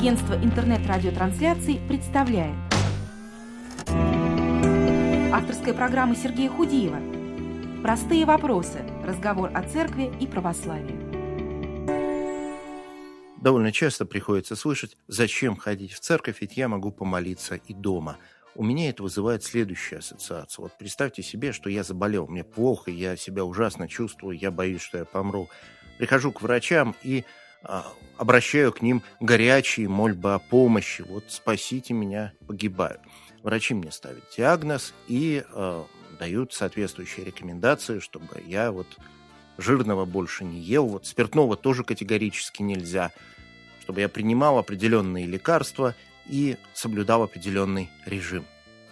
Агентство интернет-радиотрансляций представляет авторская программа Сергея Худиева «Простые вопросы. Разговор о церкви и православии». Довольно часто приходится слышать, зачем ходить в церковь, ведь я могу помолиться и дома. У меня это вызывает следующую ассоциацию. Вот представьте себе, что я заболел, мне плохо, я себя ужасно чувствую, я боюсь, что я помру. Прихожу к врачам и обращаю к ним горячие мольбы о помощи. Вот спасите меня, погибаю. Врачи мне ставят диагноз и дают соответствующие рекомендации, чтобы я жирного больше не ел, спиртного тоже категорически нельзя, чтобы я принимал определенные лекарства и соблюдал определенный режим.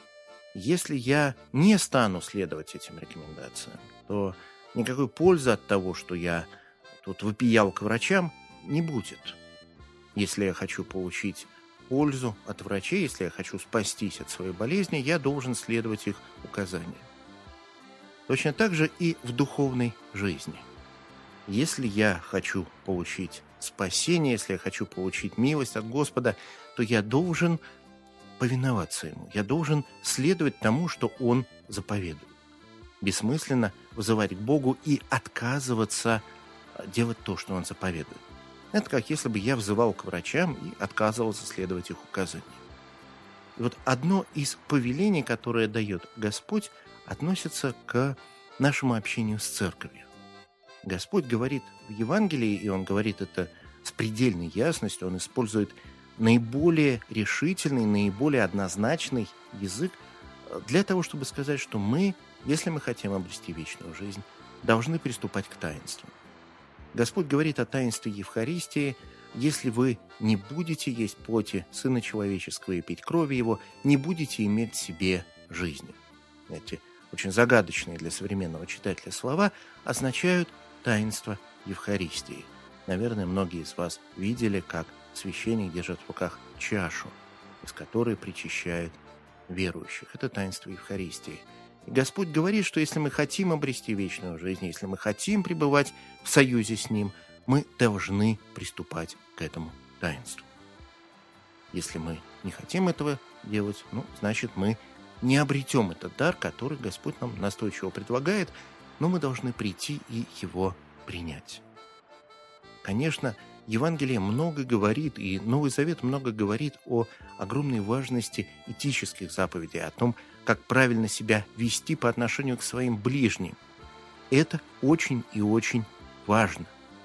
Если я не стану следовать этим рекомендациям, то никакой пользы от того, что я тут вопиял к врачам, не будет. Если я хочу получить пользу от врачей, если я хочу спастись от своей болезни, я должен следовать их указаниям. Точно так же и в духовной жизни. Если я хочу получить спасение, если я хочу получить милость от Господа, то я должен повиноваться Ему. Я должен следовать тому, что Он заповедует. Бессмысленно вызывать к Богу и отказываться делать то, что Он заповедует. Это как если бы я взывал к врачам и отказывался следовать их указаниям. И одно из повелений, которое дает Господь, относится к нашему общению с церковью. Господь говорит в Евангелии, и Он говорит это с предельной ясностью, Он использует наиболее решительный, наиболее однозначный язык для того, чтобы сказать, что мы, если мы хотим обрести вечную жизнь, должны приступать к таинствам. Господь говорит о таинстве Евхаристии: если вы не будете есть плоти Сына Человеческого и пить крови Его, не будете иметь в себе жизни. Эти очень загадочные для современного читателя слова означают таинство Евхаристии. Наверное, многие из вас видели, как священник держит в руках чашу, из которой причащает верующих. Это таинство Евхаристии. И Господь говорит, что если мы хотим обрести вечную жизнь, если мы хотим пребывать в союзе с Ним, мы должны приступать к этому таинству. Если мы не хотим этого делать, значит, мы не обретем этот дар, который Господь нам настойчиво предлагает, но мы должны прийти и его принять. Конечно, Евангелие много говорит, и Новый Завет много говорит о огромной важности этических заповедей, о том, как правильно себя вести по отношению к своим ближним. Это очень и очень важно.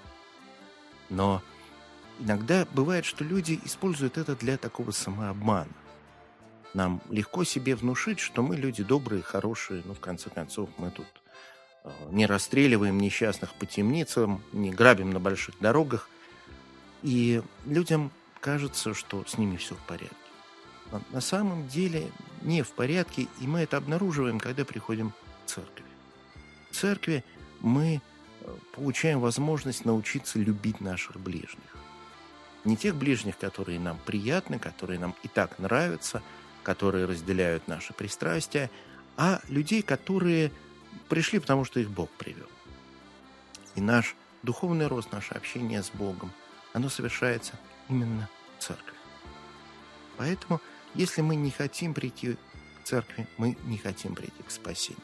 Но иногда бывает, что люди используют это для такого самообмана. Нам легко себе внушить, что мы люди добрые, хорошие, в конце концов, мы тут не расстреливаем несчастных по темницам, не грабим на больших дорогах. И людям кажется, что с ними все в порядке. Но на самом деле не в порядке, и мы это обнаруживаем, когда приходим в церковь. В церкви мы получаем возможность научиться любить наших ближних. Не тех ближних, которые нам приятны, которые нам и так нравятся, которые разделяют наши пристрастия, а людей, которые пришли, потому что их Бог привел. И наш духовный рост, наше общение с Богом, оно совершается именно в церкви. Поэтому, если мы не хотим прийти к церкви, мы не хотим прийти к спасению.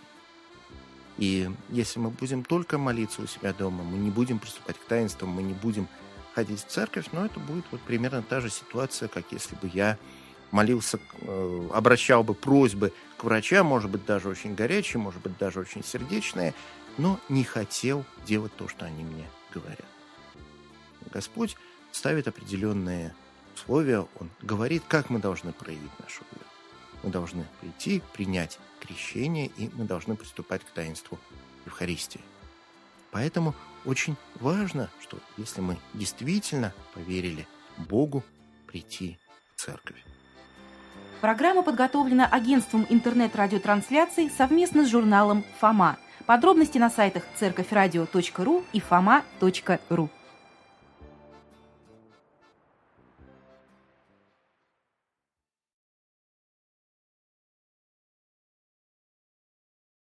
И если мы будем только молиться у себя дома, мы не будем приступать к таинствам, мы не будем ходить в церковь, но это будет примерно та же ситуация, как если бы я молился, обращал бы просьбы к врачам, может быть, даже очень горячие, может быть, даже очень сердечные, но не хотел делать то, что они мне говорят. Господь ставит определенные условия, Он говорит, как мы должны проявить нашу веру. Мы должны прийти, принять крещение, и мы должны приступать к таинству Евхаристии. Поэтому очень важно, что если мы действительно поверили Богу, прийти в церковь. Программа подготовлена агентством интернет-радиотрансляций совместно с журналом «Фома». Подробности на сайтах церковьрадио.ру и foма.ру.